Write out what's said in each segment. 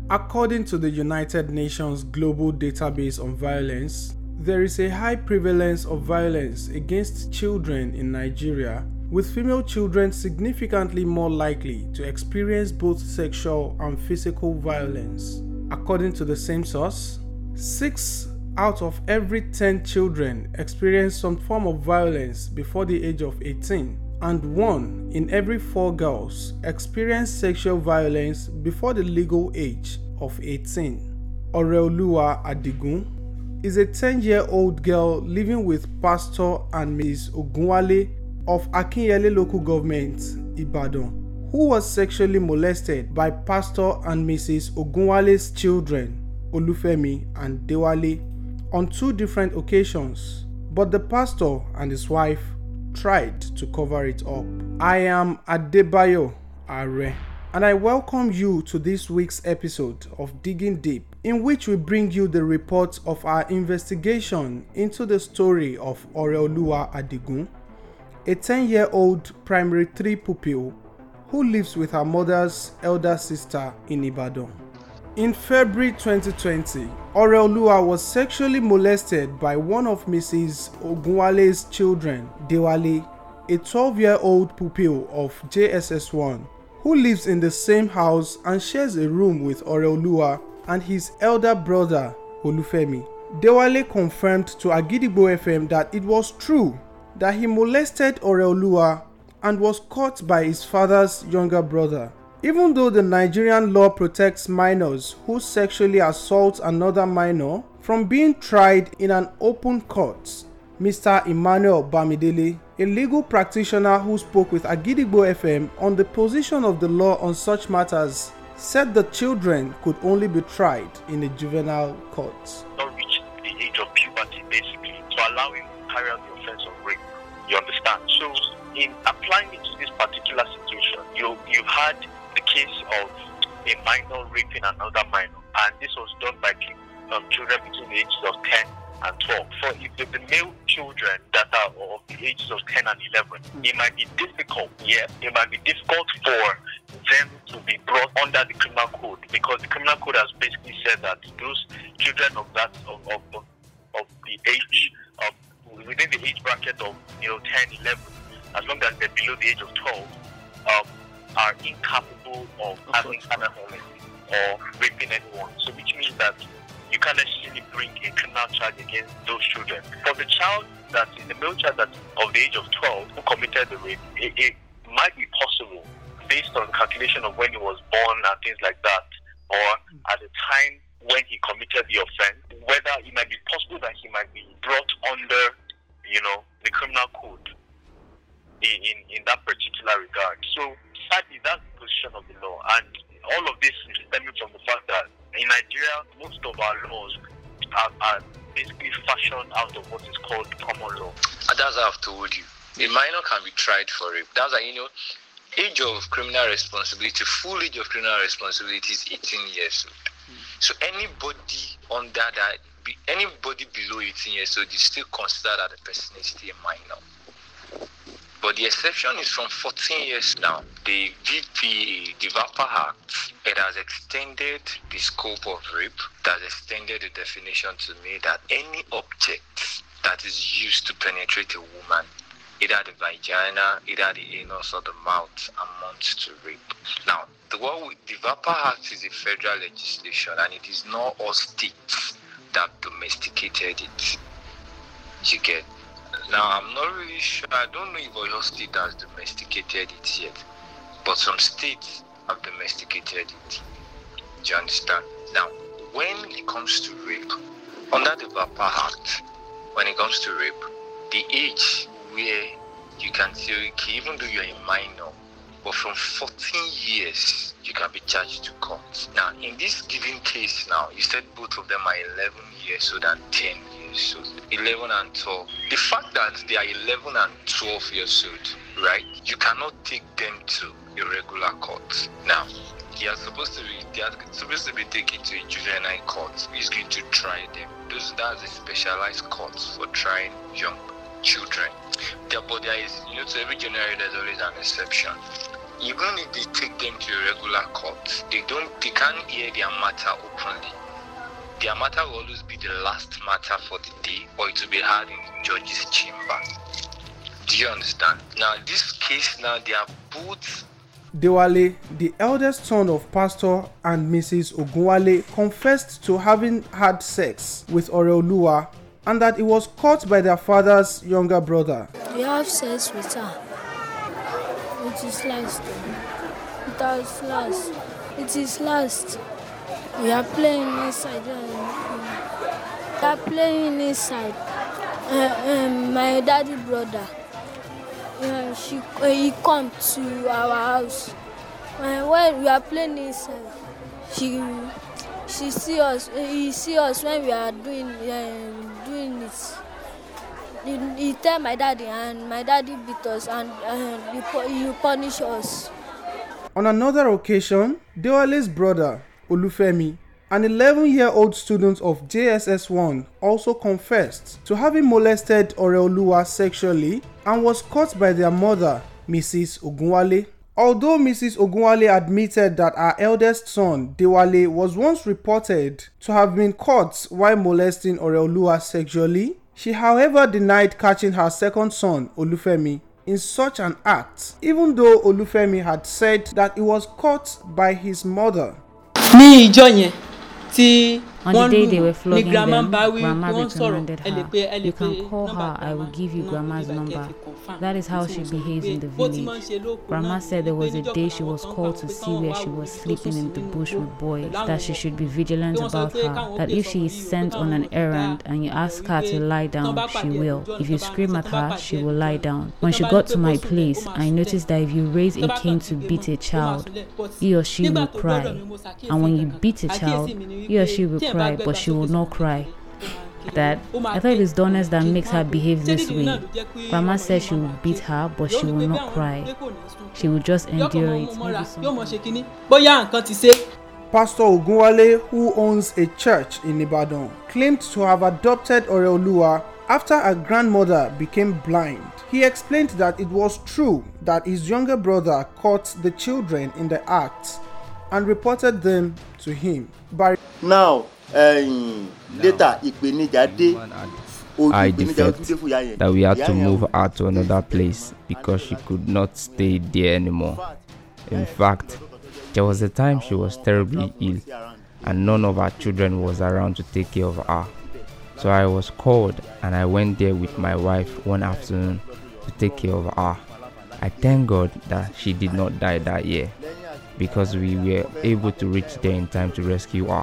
According to the United Nations Global Database on Violence, there is a high prevalence of violence against children in Nigeria, with female children significantly more likely to experience both sexual and physical violence. According to the same source, 6 out of every 10 children experience some form of violence before the age of 18, and 1 in every 4 girls experience sexual violence before the legal age of 18. Oreoluwa Adigun is a 10-year-old girl living with Pastor and Mrs. Ogunwale of Akinyele local government, Ibadan, who was sexually molested by Pastor and Mrs. Ogunwale's children, Olufemi and Dewale, on 2 different occasions, but the pastor and his wife tried to cover it up. I am Adebayo Are, and I welcome you to this week's episode of Digging Deep, in which we bring you the report of our investigation into the story of Oreoluwa Adigun, a 10-year-old primary 3 pupil who lives with her mother's elder sister in Ibadan. In February 2020, Oreoluwa was sexually molested by one of Mrs. Ogunwale's children, Dewale, a 12-year-old pupil of JSS1, who lives in the same house and shares a room with Oreoluwa and his elder brother, Olufemi. Dewale confirmed to Agidigbo FM that it was true that he molested Oreoluwa and was caught by his father's younger brother. Even though the Nigerian law protects minors who sexually assault another minor from being tried in an open court, Mr. Emmanuel Bamidele, a legal practitioner who spoke with Agidigbo FM on the position of the law on such matters, said the children could only be tried in a juvenile court. Not reach the age of puberty, basically, to allow him to carry out the offense of rape. You understand? So, in applying it to this particular situation, you've had the case of a minor raping another minor, and this was done by children between the ages of 10 and 12. For if the male children that are of the ages of 10 and 11, it might be difficult, it might be difficult for them to be brought under the criminal code, because the criminal code has basically said that those children of the age of within the age bracket of 10, 11, as long as they're below the age of 12, are incapable of having another or raping anyone. So which means that you can't necessarily bring a criminal charge against those children. For the child the male child that's of the age of 12 who committed the rape, it might be possible, based on calculation of when he was born and things like that, or at the time when he committed the offense, whether it might be possible that he might be brought under, the criminal code in that particular regard. So sadly, that's the position of the law, and all of this is stemming from the fact that in Nigeria, most of our laws are basically fashioned out of what is called common law. And that's how I've told you. A minor can be tried for rape. That's why, age of criminal responsibility, full age of criminal responsibility is 18 years old. So anybody under that, anybody below 18 years old is still considered that the person is still a minor. But the exception is from 14 years now. The VPA, the VAPA Act, it has extended the scope of rape, it has extended the definition to mean that any object that is used to penetrate a woman, either the vagina, either the anus or the mouth, amounts to rape. Now, the VAPA Act is a federal legislation, and it is not all states that domesticated it. You get? Now, I'm not really sure. I don't know if Oyo State has domesticated it yet, but some states have domesticated it. Do you understand? Now, when it comes to rape, under the VAPA Act, when it comes to rape, the age where you can say, okay, even though you're a minor, but from 14 years, you can be charged to court. Now, in this given case now, you said both of them are 11 years old and 10 years old. 11 and 12. The fact that they are 11 and 12 years old, right, you cannot take them to a regular court. Now, they are supposed to be taken to a juvenile court who is going to try them. That's a specialized court for trying young children. But there is, to every generation there's always an exception. even if they take them to a regular court, they can't hear their matter openly. Their matter will always be the last matter for the day, or it will be heard in the judge's chamber. Do you understand? Now, this case now, they are both. Dewale, the eldest son of Pastor and Mrs. Ogunwale, confessed to having had sex with Oreoluwa and that he was caught by their father's younger brother. We have sex with her. It is last. It was last. It is last. We are playing inside. We are playing inside. My daddy brother. He come to our house. When we are playing inside, she see us. He see us when we are doing it. He tell my daddy, and my daddy beat us, and he punish us. On another occasion, Dewale's brother Olufemi, an 11-year-old student of JSS1, also confessed to having molested Oreoluwa sexually and was caught by their mother, Mrs. Ogunwale. Although Mrs. Ogunwale admitted that her eldest son, Dewale, was once reported to have been caught while molesting Oreoluwa sexually, she however denied catching her second son, Olufemi, in such an act, even though Olufemi had said that he was caught by his mother. On the day they were flogging them, Grandma reprimanded her. You can call her, I will give you Grandma's number. That is how she behaves in the village. Grandma said there was a day she was called to see where she was sleeping in the bush with boys, that she should be vigilant about her, that if she is sent on an errand and you ask her to lie down, she will. If you scream at her, she will lie down. When she got to my place, I noticed that if you raise a cane to beat a child, he or she will cry. And when you beat a child, he or she will cry, but she will not cry. Dad, I thought it is dullness that makes her behave this way. Grandma said she will beat her, but she will not cry. She will just endure it. Pastor Ogunwale, who owns a church in Ibadan, claimed to have adopted Oreoluwa after her grandmother became blind. He explained that it was true that his younger brother caught the children in the act and reported them to him. Now, later, I defect that we had to move her to another place because she could not stay there anymore. In fact, there was a time she was terribly ill and none of our children was around to take care of her. So I was called and I went there with my wife one afternoon to take care of her. I thank God that she did not die that year because we were able to reach there in time to rescue her.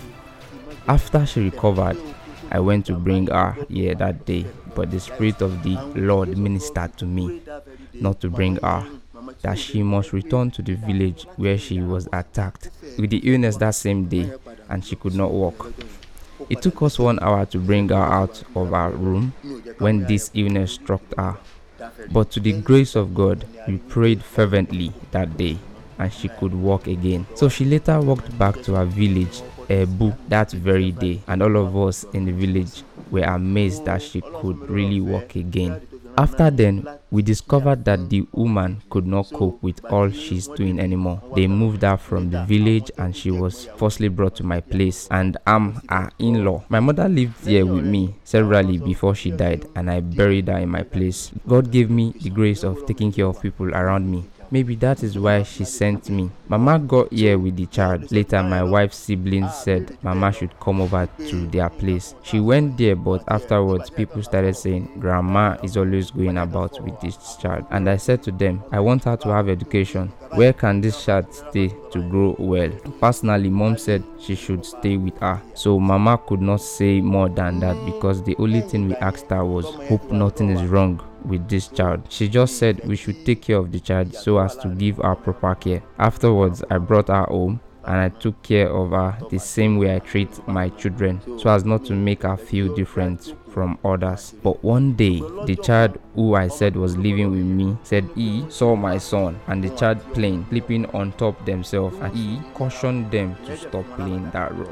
After she recovered, I went to bring her here that day, but the Spirit of the Lord ministered to me not to bring her, that she must return to the village where she was attacked with the illness that same day and she could not walk. It took us 1 hour to bring her out of her room when this illness struck her. But to the grace of God, we prayed fervently that day and she could walk again. So she later walked back to her village, Ebu, that very day, and all of us in the village were amazed that she could really walk again. After then, we discovered that the woman could not cope with all she's doing anymore. They moved her from the village and she was forcibly brought to my place, and I'm her in-law. My mother lived here with me severally before she died and I buried her in my place. God gave me the grace of taking care of people around me. Maybe that is why she sent me. Mama got here with the child. Later, my wife's siblings said Mama should come over to their place. She went there, but afterwards, people started saying Grandma is always going about with this child. And I said to them, I want her to have education. Where can this child stay to grow well? Personally, Mom said she should stay with her. So Mama could not say more than that because the only thing we asked her was, hope nothing is wrong with this child. She just said we should take care of the child so as to give her proper care. Afterwards, I brought her home and I took care of her the same way I treat my children so as not to make her feel different from others. But one day, the child who I said was living with me said he saw my son and the child playing, sleeping on top themselves, and he cautioned them to stop playing that rough.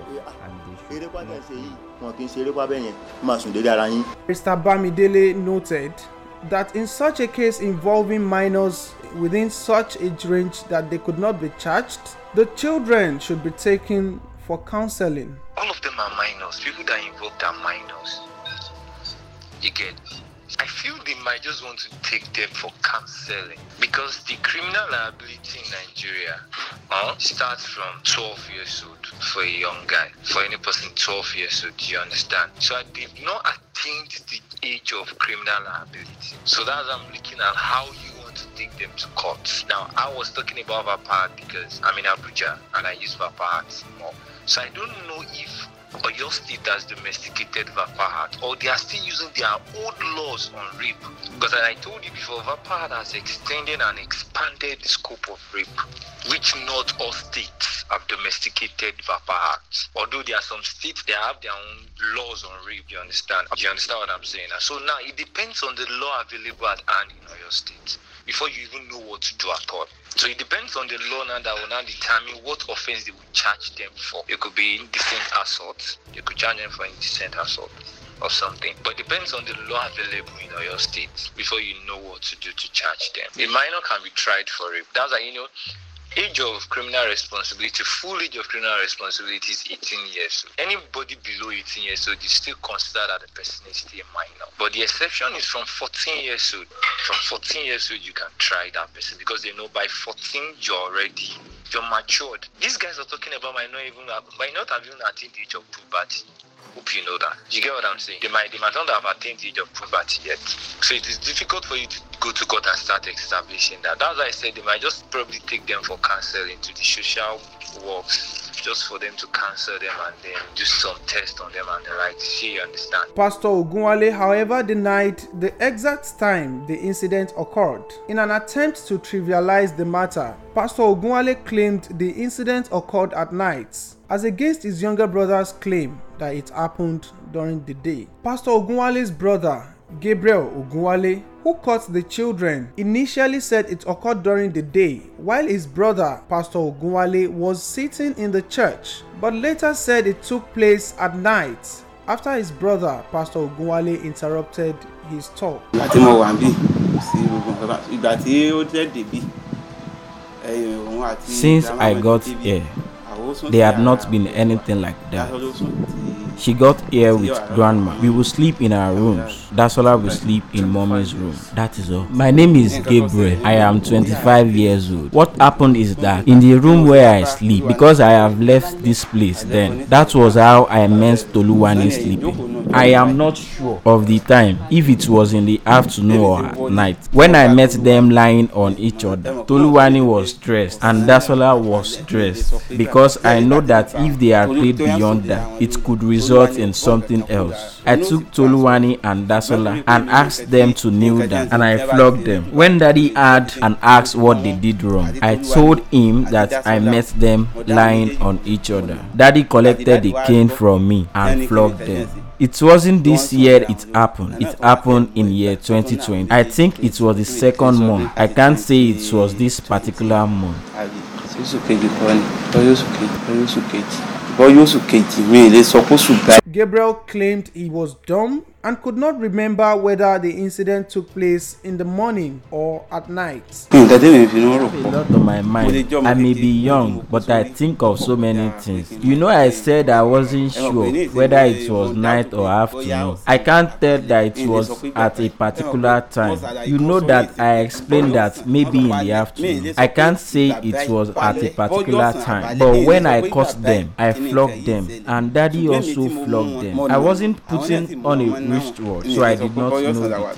Mr. Bamidele noted that in such a case involving minors within such age range that they could not be charged, the children should be taken for counseling. All of them are minors. People that are involved are minors. You get? I feel they might just want to take them for counseling because the criminal liability in Nigeria starts from 12 years old for a young guy. For any person 12 years old, do you understand? So they've not attained the age of criminal liability. So that's I'm looking at how you want to take them to court. Now, I was talking about Vapahat because I'm in Abuja and I use Vapahat more. So I don't know if Oyo State has domesticated Vapahat or they are still using their old laws on rape. Because as I told you before, Vapahat has extended and expanded the scope of rape, which not all states have domesticated Vapahat. Although there are some states that have their own laws on rape, you understand? Do you understand what I'm saying? So now it depends on the law available at hand in Oyo State before you even know what to do at all. So it depends on the law now that will now determine what offense they will charge them for. It could be indecent assault. You could charge them for indecent assault or something. But it depends on the law available in your state before you know what to do to charge them. A minor can be tried for rape. That's why, age of criminal responsibility, full age of criminal responsibility is 18 years old. Anybody below 18 years old is still considered that the person is still a minor. But the exception is from 14 years old. From 14 years old, you can try that person because they know by 14 you're matured. These guys are talking about might not have even attained the age of puberty. Hope you know that. You get what I'm saying? They might not have attained the age of puberty yet. So it is difficult for you to go to court and start establishing that. That's why I said they might just probably take them for counseling to the social works, just for them to counsel them and then do some tests on them and the like. See, you understand? Pastor Ogunwale, however, denied the exact time the incident occurred. In an attempt to trivialize the matter, Pastor Ogunwale claimed the incident occurred at night, as against his younger brother's claim that it happened during the day. Pastor Ogunwale's brother, Gabriel Ogunwale, who caught the children, initially said it occurred during the day, while his brother, Pastor Ogunwale, was sitting in the church, but later said it took place at night after his brother, Pastor Ogunwale, interrupted his talk. Since I got here, there had not been anything like that. She got here with grandma. We will sleep in our rooms. Dasola will sleep in mommy's room. That is all. My name is Gabriel. I am 25 years old. What happened is that in the room where I sleep, because I have left this place then, that was how I met Toluwani sleeping. I am not sure of the time, if it was in the afternoon or at night. When I met them lying on each other, Toluwani was stressed and Dasola was stressed, because I know that if they had played beyond that, it could result in something else. I took Toluwani and Dasola and asked them to kneel down, and I flogged them. When Daddy had and asked what they did wrong, I told him that I met them lying on each other. Daddy collected the cane from me and flogged them. It wasn't this year it happened. It happened in year 2020. I think it was the second month. I can't say it was this particular month. Gabriel claimed he was dumb and could not remember whether the incident took place in the morning or at night. I have a lot on my mind. I may be young, but I think of so many things. I said I wasn't sure whether it was night or afternoon. I can't tell that it was at a particular time. You know that I explained that maybe in the afternoon. I can't say it was at a particular time, but when I caught them, I flogged them, and Daddy also flogged them. I wasn't putting on a wristwatch, so I did not know the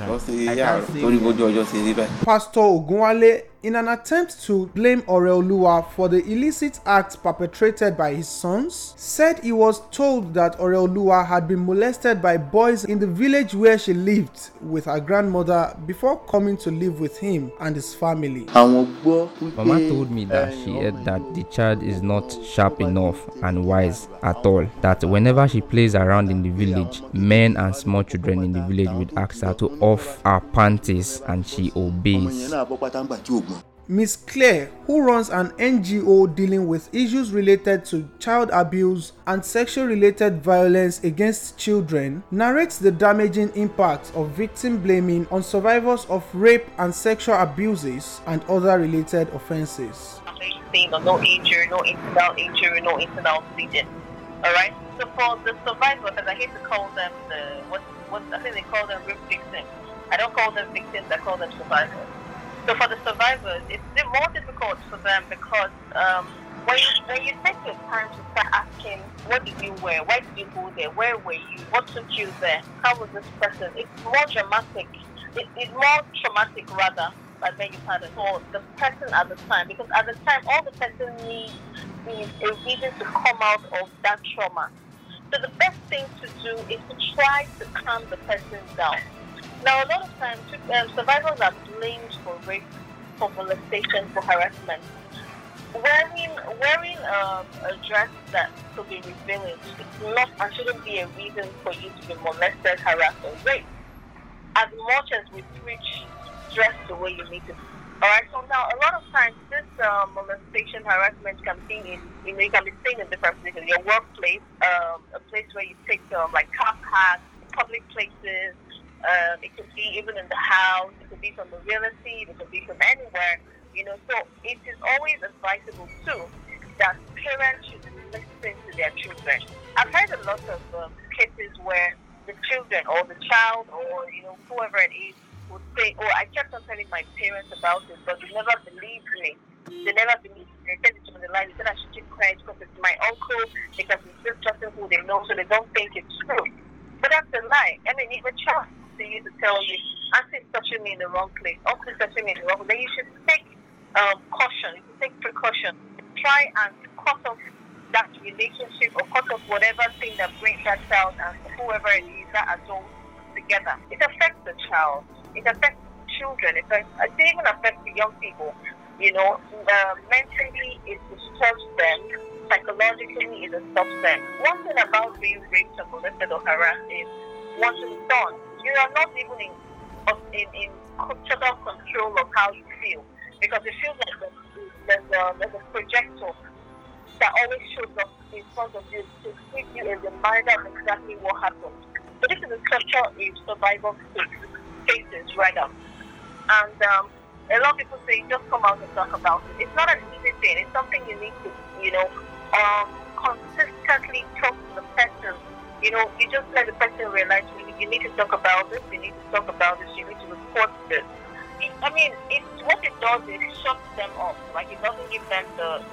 time. Pastor Ogunwale, in an attempt to blame Oreoluwa for the illicit acts perpetrated by his sons, said he was told that Oreoluwa had been molested by boys in the village where she lived with her grandmother before coming to live with him and his family. Mama told me that she heard that the child is not sharp enough and wise at all, that whenever she plays around in the village, men and small children in the village would ask her to off her panties and she obeys. Ms. Claire, who runs an NGO dealing with issues related to child abuse and sexual-related violence against children, narrates the damaging impact of victim blaming on survivors of rape and sexual abuses and other related offenses. No injury, no internal bleeding. Alright? So for the survivors, and I hate to call them I think they call them rape victims. I don't call them victims, I call them survivors. So for the survivors, it's more difficult for them because when you take your time to start asking, what did you wear? Why did you go there? Where were you? What took you there? How was this person? It's more dramatic. It's more traumatic rather than when you had it for the person at the time. Because at the time, all the person needs is a reason to come out of that trauma. So the best thing to do is to try to calm the person down. Now, a lot of times, survivors are blamed for rape, for molestation, for harassment. Wearing a dress that could be revealing is not and shouldn't be a reason for you to be molested, harassed, or raped. As much as we preach, dress the way you need to. Alright, so now a lot of times this molestation, harassment can be you can be seen in different places. Your workplace, a place where you take like car parks, public places. It could be even in the house. It could be from the real estate. It could be from anywhere. So it is always advisable too that parents should listen to their children. I've heard a lot of cases where the children or the child or whoever it is would say, "Oh, I kept on telling my parents about it, but they never believed me. They never believed me. They said it to me in the line. They said I should keep quiet because it's my uncle, because it's just something who they know, so they don't think it's true." But that's a lie. I mean, if a child to you to tell you, "Auntie is touching me in the wrong place, uncle is touching me in the wrong place," then you should take caution. You should take precaution. Try and cut off that relationship or cut off whatever thing that brings that child and whoever it is, that adult, together. It affects the child. It affects children. It even affects the young people. Mentally it disturbs them. Psychologically it disturbs them. One thing about being raped or molested or harassed is once it's done, you are not even in total control of how you feel, because it feels like there's a projector that always shows up in front of you to give you a reminder of exactly what happened. So this is a structure in survival cases right now. And a lot of people say, just come out and talk about it. It's not an easy thing. It's something you need to, consistently talk to the person. You just let the person realize you need to talk about this, you need to talk about this, you need to report this. What it does is it shuts them off. Like, it doesn't give them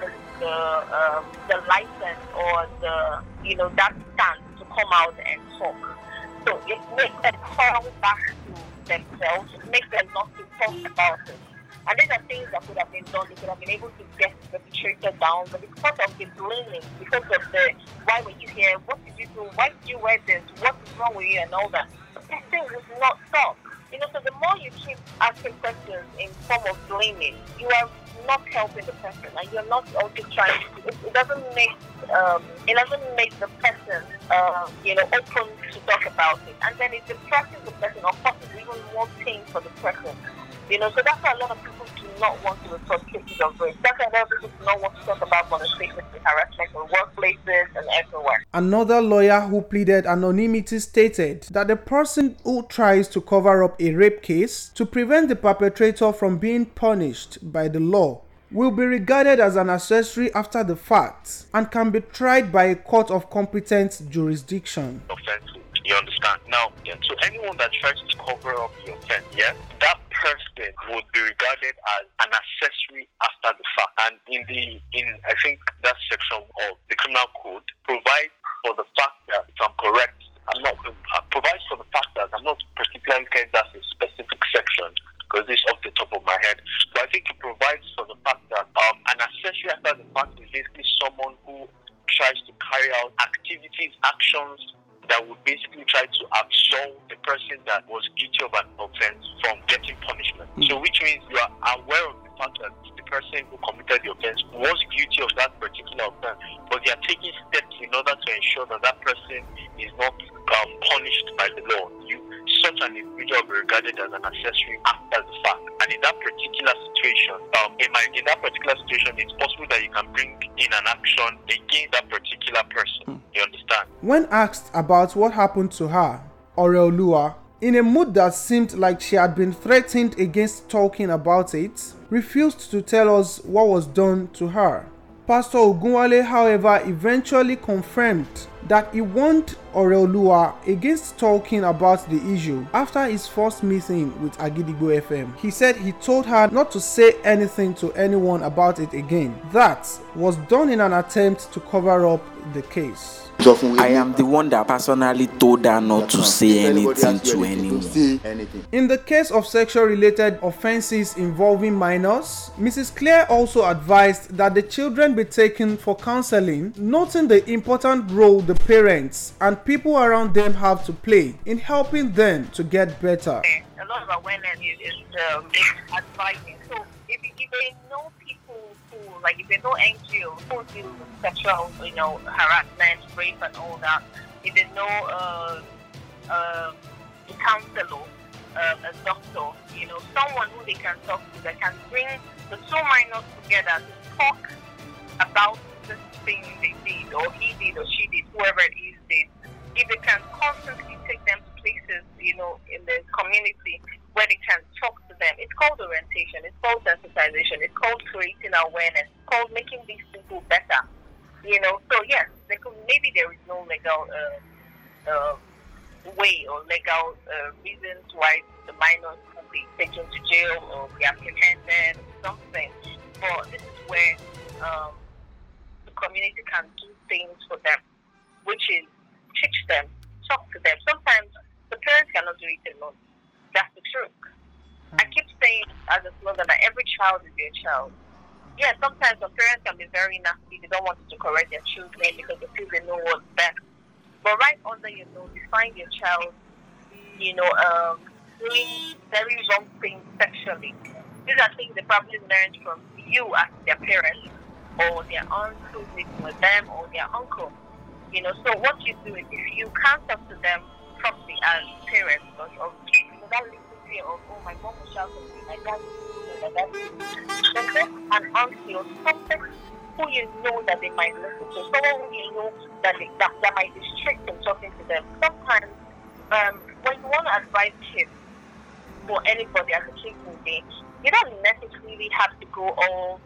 the license or that stance to come out and talk. So it makes them fall back to themselves. It makes them not to talk about it. And these are things that could have been done. They could have been able to get the perpetrator down, but because of the blaming, because of the "why were you here? What did you do? Why did you wear this? What is wrong with you?" and all that, these things will not stop. So the more you keep asking questions in form of blaming, you are not helping the person, and you're not also trying to. It doesn't make the person open to talk about it, and then it depresses the person or causes even more pain for the person. So that's why a lot of people do not want to report cases of rape. That's why a lot of people do not want to talk about molestation and harassment in workplaces and everywhere. Another lawyer who pleaded anonymity stated that the person who tries to cover up a rape case to prevent the perpetrator from being punished by the law will be regarded as an accessory after the fact and can be tried by a court of competent jurisdiction. Offensive, you understand? Now, so anyone that tries to cover up the offense, that person would be regarded as an accessory after the fact. And in I think that section of the criminal code provides for the fact that, if I'm correct, provides for the fact that I'm not particularly clear that's a specific section because it's off the top of my head. But I think it provides for the fact that an accessory after the fact is basically someone who tries to carry out activities, actions that would basically try to absolve the person that was guilty of an offense from getting punishment. So which means you are aware of the fact that the person who committed the offense was guilty of that particular offense, but they are taking steps in order to ensure that that person is not punished by the law. Such an individual will be regarded as an accessory after the fact. And in that particular situation, a in that particular situation, it's possible that you can bring in an action against that particular person. You understand? When asked about what happened to her, Oreoluwa, in a mood that seemed like she had been threatened against talking about it, refused to tell us what was done to her. Pastor Ogunwale, however, eventually confirmed that he warned Oreoluwa against talking about the issue after his first meeting with Agidigbo FM. He said he told her not to say anything to anyone about it again. That was done in an attempt to cover up the case. I am the one that personally told her not to say anything to anyone. In the case of sexual-related offenses involving minors, Mrs. Claire also advised that the children be taken for counseling, noting the important role the parents and people around them have to play in helping them to get better. A lot of awareness is advising. So if they know people who, like if they know NGOs who deal with sexual, harassment, rape and all that, if they know a counselor, a doctor, someone who they can talk to, that can bring the two minors together to talk about this thing they did, or he did, or she did, whoever it is did. If they can constantly take them to places, in the community where they can talk to them, it's called orientation, it's called sensitization, it's called creating awareness, it's called making these people better. So yes, maybe there is no legal way or legal reasons why the minors can be taken to jail or be apprehended or something. But this is where the community can do things for them, which is teach them, talk to them. Sometimes the parents cannot do it alone. That's the truth. I keep saying as a slogan that every child is your child. Yeah, sometimes the parents can be very nasty. They don't want to correct their children because they feel they know what's best. But right under your nose, you find your child, doing very wrong things sexually. These are things they probably learned from you as their parents, or their aunt who's living with them, or their uncle. So what you do is, if you can't talk to them properly as parents, or that little fear of, oh, my mom will shout at me, my dad will do that, then there's an auntie or something who you know that they might listen to, someone who you know that might be strict in talking to them. Sometimes, when you want to advise kids, or anybody as a kid will be, you don't necessarily have to go all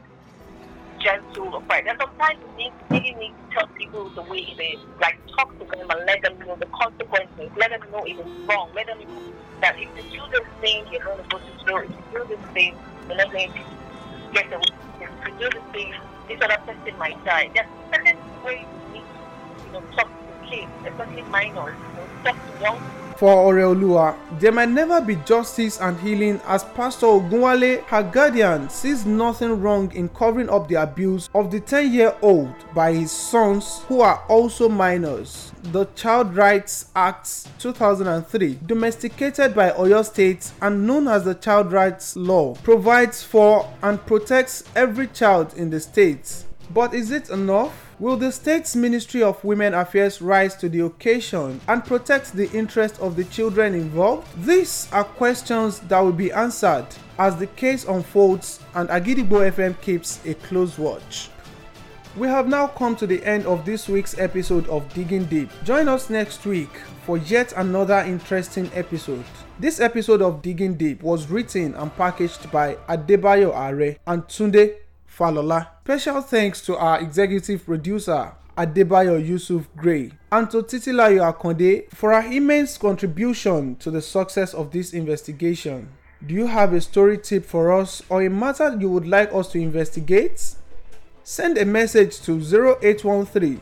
gentle or quiet. And sometimes you really need to tell people the way they talk to them and let them know the consequences, let them know if it's wrong, let them know that if you do this thing, you're going to go to jail. If you do this thing, you're not going to get away. If you do this thing, this other person might die. There's certain ways you need to talk to kids, especially minors, talk to young people. For Oreoluwa, there might never be justice and healing, as Pastor Ogunwale, her guardian, sees nothing wrong in covering up the abuse of the 10-year-old by his sons who are also minors. The Child Rights Act 2003, domesticated by Oyo State and known as the Child Rights Law, provides for and protects every child in the state. But is it enough? Will the state's Ministry of Women Affairs rise to the occasion and protect the interest of the children involved? These are questions that will be answered as the case unfolds and Agidigbo FM keeps a close watch. We have now come to the end of this week's episode of Digging Deep. Join us next week for yet another interesting episode. This episode of Digging Deep was written and packaged by Adebayo Are and Tunde Falola. Special thanks to our executive producer Adebayo Yusuf Gray and to Titilayo Akonde for her immense contribution to the success of this investigation. Do you have a story tip for us or a matter you would like us to investigate? Send a message to 0813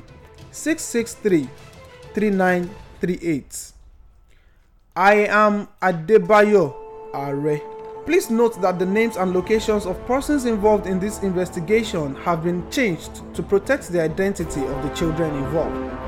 663 3938. I am Adebayo Are. Please note that the names and locations of persons involved in this investigation have been changed to protect the identity of the children involved.